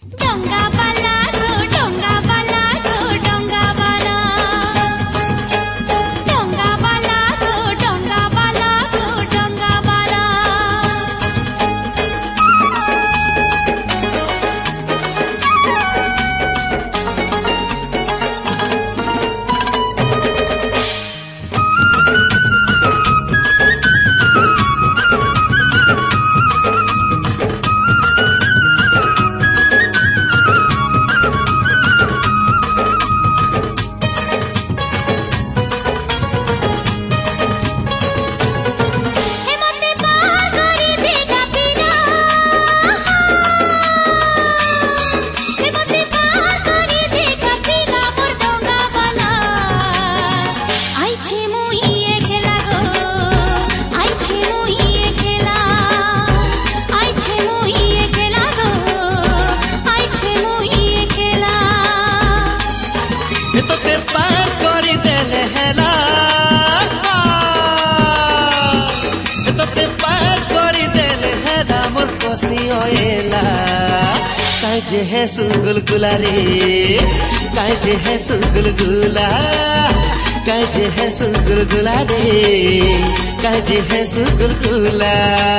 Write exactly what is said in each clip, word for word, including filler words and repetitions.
डोंगा वाला गो डोंगा वाला गो डोंगा वाला डोंगा वाला गो डोंगा वाला गो डोंगा वाला तोते पार करी देले हेला तोते पार करी देले हेला मोर कोसी ओएला काई जे है सुगुलगुला रे काई जे है सुगुलगुला काई जे है सुगुलगुला रे काई जे है सुगुलगुला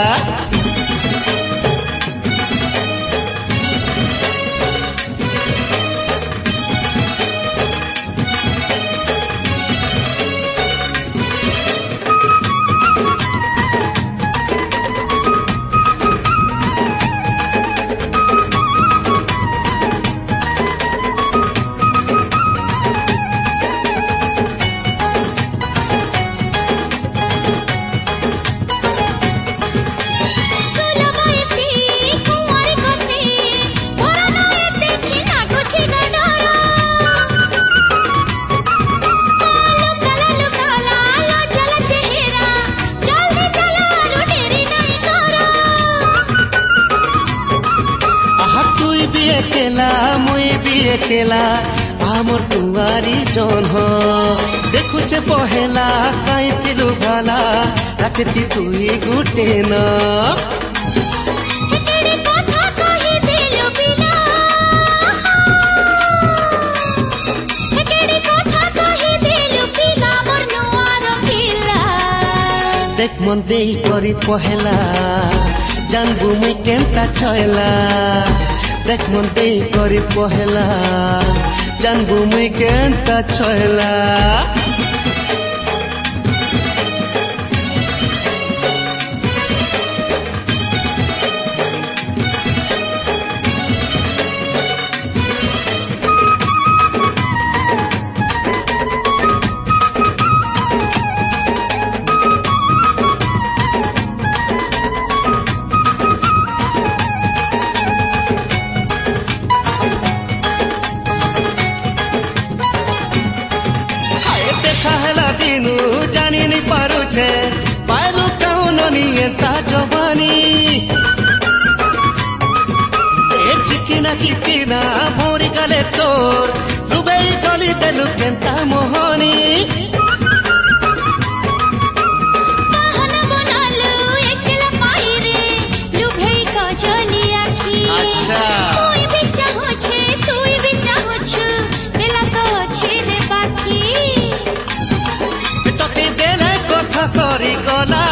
अकेला मुई भी अकेला आमर कुंवारी जन हो देखुचे पहेला काई तिलु भाला रखती तुई गुटे न देख मन देई करी पहेला जानबू मुई केनता छयला देख मन देई करी पहेला जानबू मुई केनता छयला दिनु जानी नहीं पारू छे पायलू कौन नियंता जवानी ए चिकिना चिकिना भोरी गले तोर लुबई गली देलु केंता मोहनी अच्छा सॉरी गला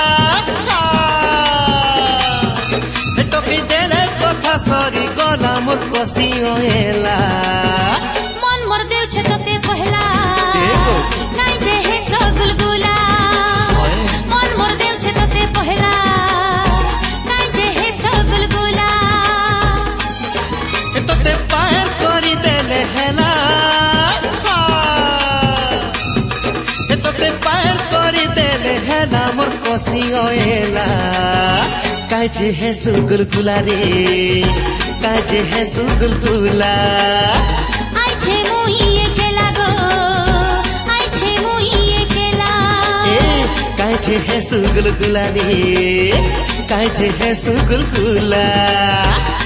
टोकी देले कथा सॉरी गला मोर कोसी ओएला मन मोर देउ छे तते पहला काई जे है सो गुलगुला मन मोर देउ छे तते पहला काई जे है सो गुलगुला तते पार करी देले हेला तते पार करी देले हेला मोर कोसी ओएला काई जे है सुगुलगुला रे काई जे है सुगुलगुला आई छे मुई अकेला गो आई छे मुई अकेला ए काई जे है सुगुलगुला रे काई जे है सुगुलगुला